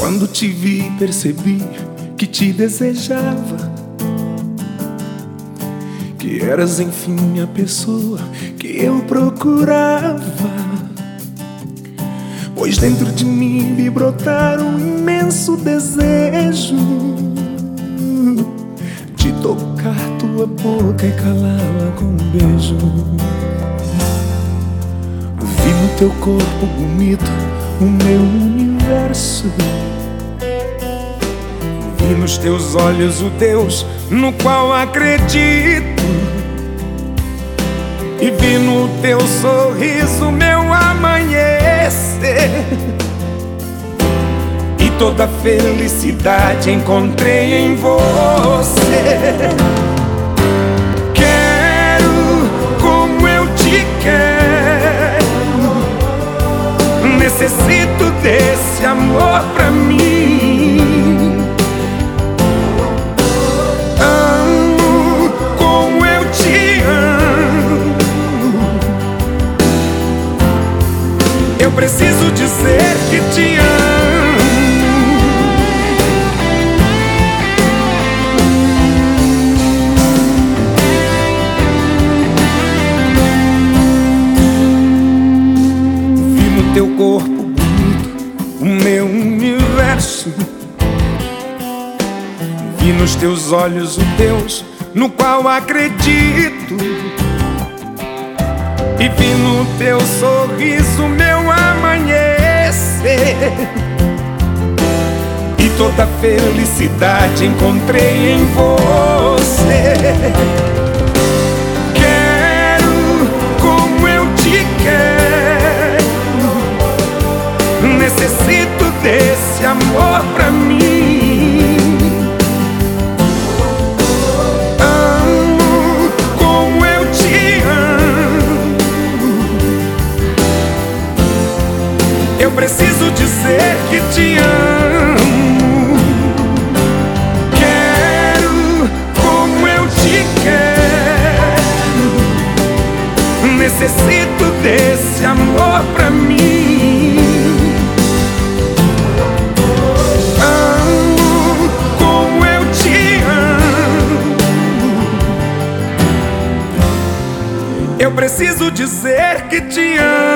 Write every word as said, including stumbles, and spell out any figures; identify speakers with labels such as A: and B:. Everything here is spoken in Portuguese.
A: Quando te vi, percebi que te desejava, que eras enfim a pessoa que eu procurava. Pois dentro de mim vi brotar um imenso desejo de tocar tua boca e calá-la com um beijo. Vi no teu corpo bonito o meu universo, vi nos teus olhos o Deus no qual acredito, e vi no teu sorriso meu amanhecer, e toda felicidade encontrei em você. Quero como eu te quero, necessito desse amor pra mim. Amo como eu te amo, eu preciso dizer que te amo. Vi no teu corpo bonito o meu universo, vi nos teus olhos o Deus no qual acredito, e vi no teu sorriso meu amanhecer, e toda felicidade encontrei em você. Quero como eu te quero, necessito desse amor pra mim. Amo como eu te amo, eu preciso dizer que te amo. Quero como eu te quero, necessito desse amor pra mim. Amo como eu te amo, eu preciso dizer que te amo.